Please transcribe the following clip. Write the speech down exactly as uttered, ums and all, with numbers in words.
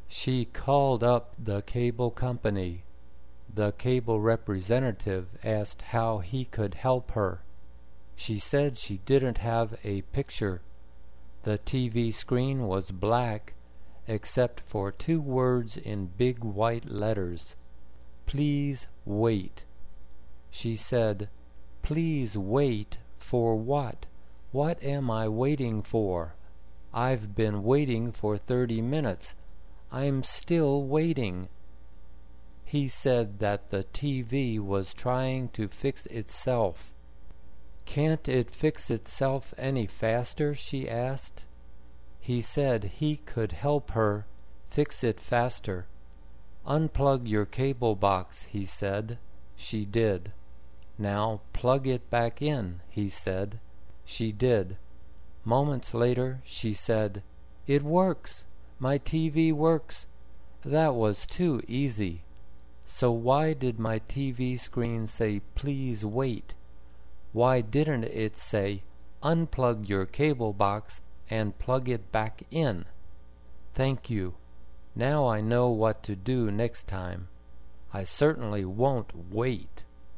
She called up the cable company. The cable representative asked how he could help her. She said she didn't have a picture. The T V screen was black, except for two words in big white letters. Please wait. She said, Please wait for what? What am I waiting for? I've been waiting for thirty minutes. I'm still waiting. He said that the T V was trying to fix itself. Can't it fix itself any faster? She asked. He said he could help her fix it faster. Unplug your cable box, he said. She did. Now plug it back in, he said. She did. Moments later, she said, It works. My T V works. That was too easy. So why did my T V screen say, Please wait? Why didn't it say, Unplug your cable box and plug it back in? Thank you. Now I know what to do next time. I certainly won't wait.